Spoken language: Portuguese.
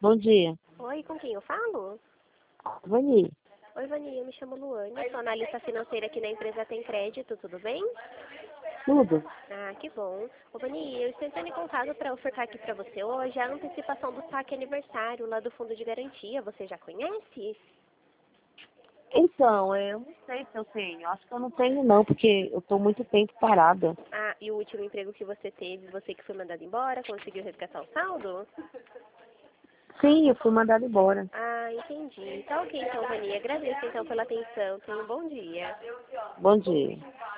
Bom dia. Oi, com quem eu falo? Vani, Oi, Vani, eu me chamo Luane, sou analista financeira aqui na empresa Tem Crédito, tudo bem? tudo? Ah, que bom. Ô, Vani, eu estou entrando em contato para ofertar aqui para você hoje a antecipação do saque aniversário lá do Fundo de Garantia. Você já conhece? Então, eu não sei se eu tenho. Acho que eu não tenho não, porque eu tô muito tempo parada. Ah, e o último emprego que você teve, você que foi mandado embora, conseguiu resgatar o saldo? Sim, eu fui mandada embora. Ah, entendi. Tá ok então, Vani. Agradeço então pela atenção. Tenha um bom dia. Bom dia.